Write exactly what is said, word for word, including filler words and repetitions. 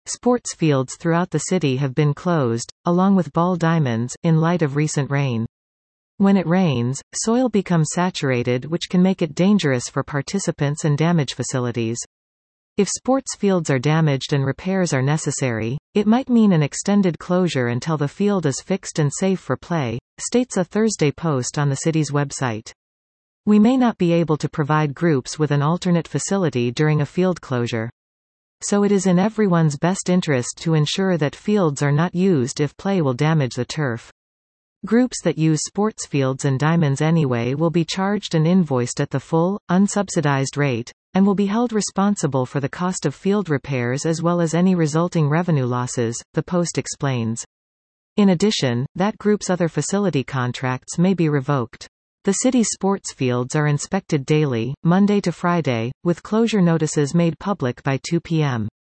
Sports fields throughout the city have been closed, along with ball diamonds, in light of recent rain. When it rains, soil becomes saturated, which can make it dangerous for participants and damage facilities. If sports fields are damaged and repairs are necessary, it might mean an extended closure until the field is fixed and safe for play, states a Thursday post on the city's website. We may not be able to provide groups with an alternate facility during a field closure. So it is in everyone's best interest to ensure that fields are not used if play will damage the turf. Groups that use sports fields and diamonds anyway will be charged and invoiced at the full, unsubsidized rate, and will be held responsible for the cost of field repairs as well as any resulting revenue losses, the post explains. In addition, that group's other facility contracts may be revoked. The city's sports fields are inspected daily, Monday to Friday, with closure notices made public by two p m